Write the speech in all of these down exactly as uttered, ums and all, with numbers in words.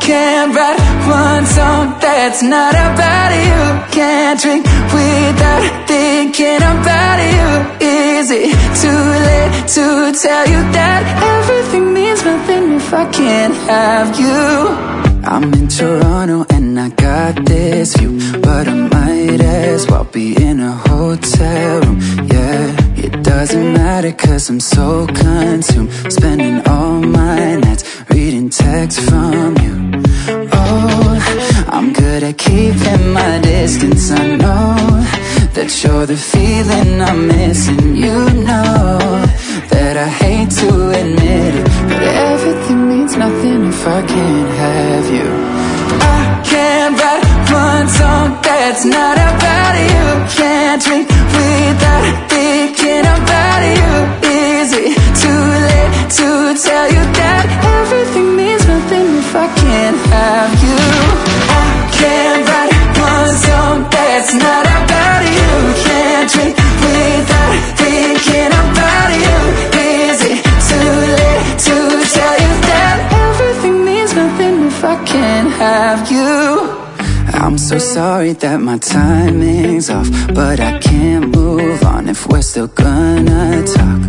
can't write one song that's not about you. Can't drink without thinking about you. Is it too late to tell you that everything means nothing if I can't have you? I'm in Toronto and I got this view, but I might as well be in a hotel room, yeah. It doesn't matter cause I'm so consumed, spending all my nights reading texts from you. Oh, I'm good at keeping my distance. I know that you're the feeling I'm missing. You know that I hate to admit it, but everything means nothing if I can't have you. I can't write one song that's not about you. Can't drink without thinking about you. Is it too late to tell you that everything means nothing if I can't have you? I can't write one song that's not about you. Can't drink without thinking about you. Is it too late to tell you that everything means nothing if I can't have you? I'm so sorry that my timing's off, but I can't move on if we're still gonna talk.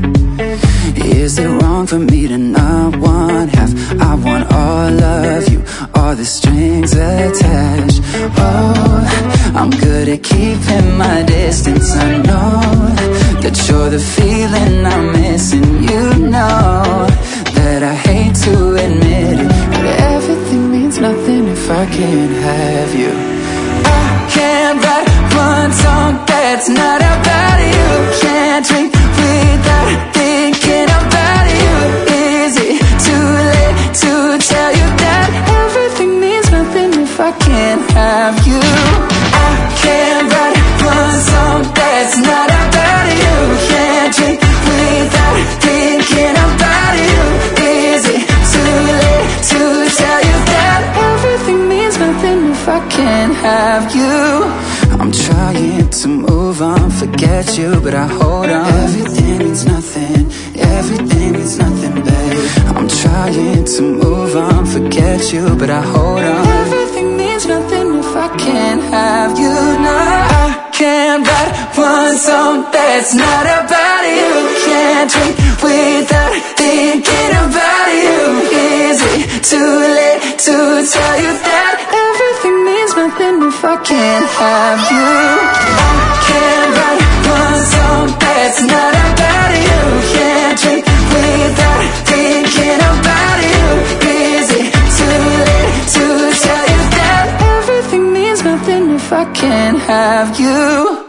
Is it wrong for me to not want half? I want all of you, all the strings attached. Oh, I'm good at keeping my distance. I know that you're the feeling I'm missing. You know that I hate to admit it, but everything means nothing if I can't have you. I can't write one song that's not about you. Can't drink without thinking about you. Is it too late to tell you that everything means nothing if I can't have you? I can't write one song that's not about you. Can't drink without thinking about you. Is it too late to tell you that everything means nothing if I can't have you? I'm trying to move on, forget you, but I hold on. Everything means nothing, everything means nothing, babe. I'm trying to move on, forget you, but I hold on. Everything means nothing if I can't have you. No, I can't write one song that's not about you. Can't drink without thinking about you. Is it too late to tell you that everything means nothing if I can't have you? I can't write one song that's not about you. Can't drink without thinking about you. Is it too late to tell you that everything means nothing if I can't have you?